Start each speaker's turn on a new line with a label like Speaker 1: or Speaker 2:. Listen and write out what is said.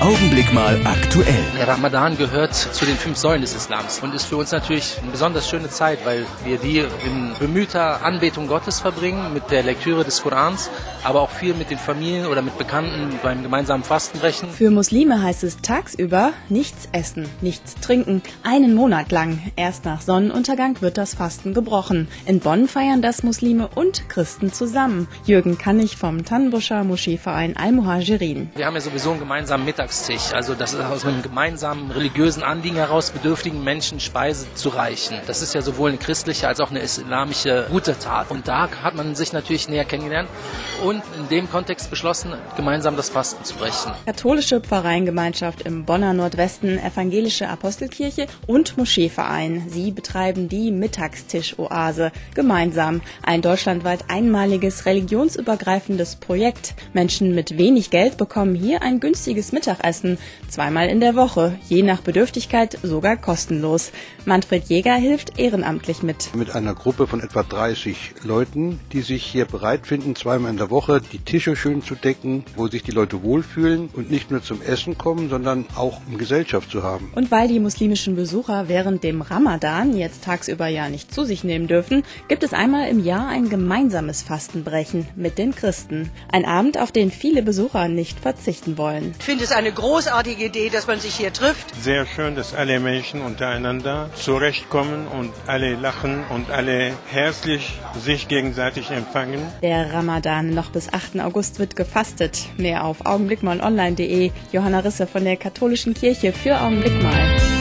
Speaker 1: Augenblick mal aktuell.
Speaker 2: Der Ramadan gehört zu den 5 Säulen des Islams und ist für uns natürlich eine besonders schöne Zeit, weil wir die in bemühter Anbetung Gottes verbringen, mit der Lektüre des Korans, aber auch viel mit den Familien oder mit Bekannten beim gemeinsamen Fastenbrechen.
Speaker 3: Für Muslime heißt es tagsüber nichts essen, nichts trinken, einen Monat lang. Erst nach Sonnenuntergang wird das Fasten gebrochen. In Bonn feiern das Muslime und Christen zusammen. Jürgen Kannig vom Tannenbuscher Moscheeverein Al-Muhajirin.
Speaker 2: Wir haben ja sowieso einen gemeinsamen Mittagstisch, also das ist aus einem gemeinsamen religiösen Anliegen heraus, bedürftigen Menschen Speise zu reichen. Das ist ja sowohl eine christliche als auch eine islamische gute Tat. Und da hat man sich natürlich näher kennengelernt und in dem Kontext beschlossen, gemeinsam das Fasten zu brechen.
Speaker 3: Katholische Pfarreiengemeinschaft im Bonner Nordwesten, evangelische Apostelkirche und Moscheeverein. Sie betreiben die Mittagstisch-Oase gemeinsam. Ein deutschlandweit einmaliges religionsübergreifendes Projekt. Menschen mit wenig Geld bekommen hier ein günstiges Mittagessen, 2-mal in der Woche, je nach Bedürftigkeit sogar kostenlos. Manfred Jäger hilft ehrenamtlich mit.
Speaker 4: Mit einer Gruppe von etwa 30 Leuten, die sich hier bereit finden, 2-mal in der Woche die Tische schön zu decken, wo sich die Leute wohlfühlen und nicht nur zum Essen kommen, sondern auch um Gesellschaft zu haben.
Speaker 3: Und weil die muslimischen Besucher während dem Ramadan jetzt tagsüber ja nicht zu sich nehmen dürfen, gibt es einmal im Jahr ein gemeinsames Fastenbrechen mit den Christen. Ein Abend, auf den viele Besucher nicht verzichten wollen.
Speaker 5: Ich finde es eine großartige Idee, dass man sich hier trifft.
Speaker 6: Sehr schön, dass alle Menschen untereinander zurechtkommen und alle lachen und alle herzlich sich gegenseitig empfangen.
Speaker 3: Der Ramadan noch bis 8. August wird gefastet. Mehr auf augenblickmalonline.de. Johanna Risse von der Katholischen Kirche für Augenblick mal.